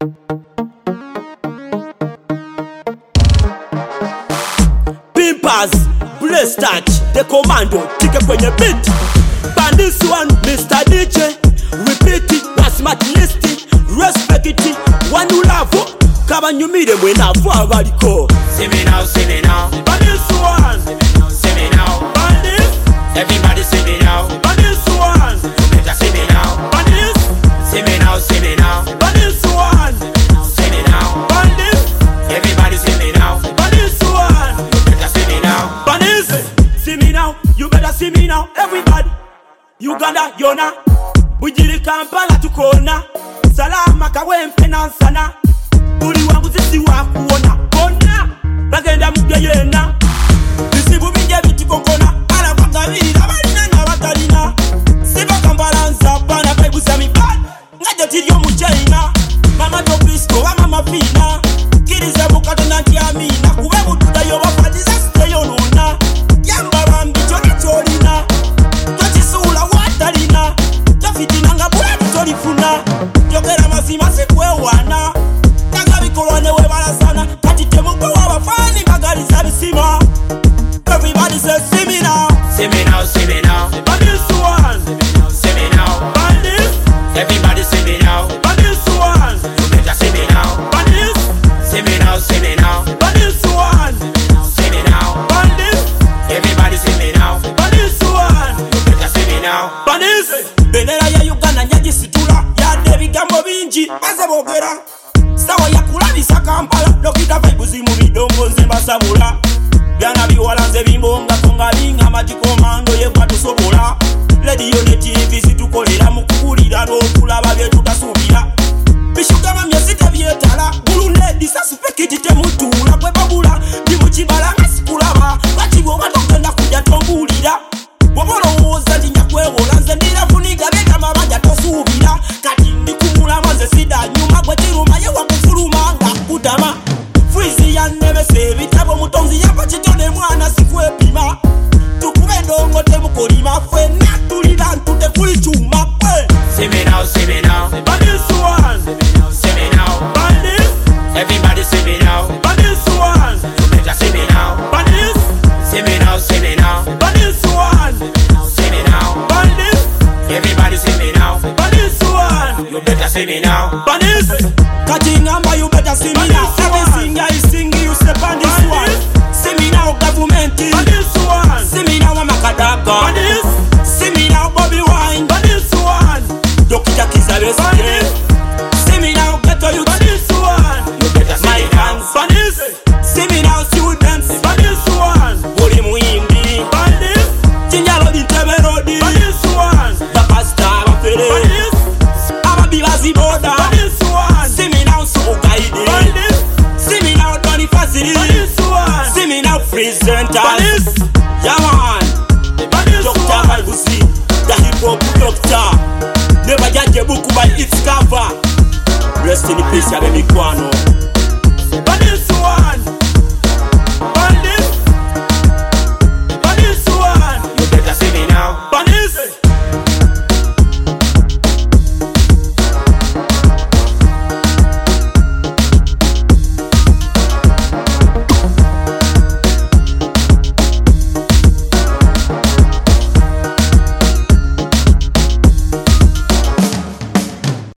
Pimpers, Blaze Touch, the commando, tike kwenye beat. Bandis one, Mr. DJ, repeat it, that's my list. Respect it, one you love, kaba nyumire mwenavu abaliko. See me now, see me now. Bandis one, See me now. Bandis, Everybody see me now. Bandis one, You better see me now. Bandis, See me now, see me now. Bandis one, See me now. Bandis, Everybody see me now. Bandis one. You better see me now. Bandis, see me now, you better see me now, everybody. Uganda, Yona, Bujiri Kampala tukona. Salama kawempe na sana. Buli wangu sisi wakuona. Kona, bagenda mubya yena. Bisibu binge biti kokona. Ala wakabiri abalina na batalina. Siba Kampala nzapa na kaibu sami bad. Ngajo tilio muchaina. Mama to Cristo wa mama fina. Kirize bukato na kiamina. Kubebu tudayo wafadiza steyo nona. Yamba bambi choni cholina. Tochisula watalina. Tofitina nga bwebu tolifuna. Jokera masima sikwe wana. Taga bikolwane webala sana. Kati temukwe wabafani magari sabisima. Everybody say see me now. See me now, see me now. Bandis one. See me now. Bandis. Everybody see me now. Bandis one. You better see me now. Bandis. See me now, see me now. Bandis one. See me now. Bandis. Everybody see me now. Bandis one. You better see me now. Bandis. Bendera ya Uganda nyagisitula. Yadde bigambo bingi maze boogera. Sawa ya kulabisa Kampala. Dokita vaibuzi mu bidongo nze mbasabula. Byana biwala nze bimbonga konga binga magikomando yekwa tusobola. Radio ne TV situkolera mu kukulira n'okulaba bye tutasuubira. Bishugama myezi byetala. Bulu lady sasupekiti temutuula kwe babula. Ndi mu kibala nga sikulaba. Bati bw'oba togenda kujja tombulira. Bw'oba olowooza nti nyakwewola nze ndirafuniga beeta mabanja tosuubira. Kati ndi kumulama nze sida nyuma gwe kiruma ye wakufuluma nga kutama. Frizi ya nebese ebitabo mutonzi yapa kitone mwana sikwepima. Tukube ndongo temukolima ffenna tulira ntute kuli kyuma kwe. See me now, see me now. Bandis one. See me now. Bandis. Everybody see me now. Bandis one. You better see me now. Bandis. See me now, see me now. Bandis one. See me now. Bandis. Everybody see me now. Bandis one. You better see me now. Bandis. Kati ngamba you better see me now. Everything I sing you say Bandis one. See me now government. Bandis one. See me now Makadaga. Bandis. See me now Bobby Wine. Bandis one. Dokita Kizabe. Bandis. See me now Ghetto Youth. Bandis one. You better see My me now. hands. Bandis. See me now students. Bandis one. Buli muimbi. Bandis. Chinyalo bitebe rodi. Bandis one. Tapasta bafere. Bandis. Ababibazi boda. Bandis one. See me now Sukaidi. Bandis. See me now Tony Fazili. Bandis one. See me now presenter. Bandis. Yeah man. Bandis Dr. Vaibuzi. The hip hop doctor. Never judge a book by its cover. Rest in peace, ya baby Kwano. Bandis one.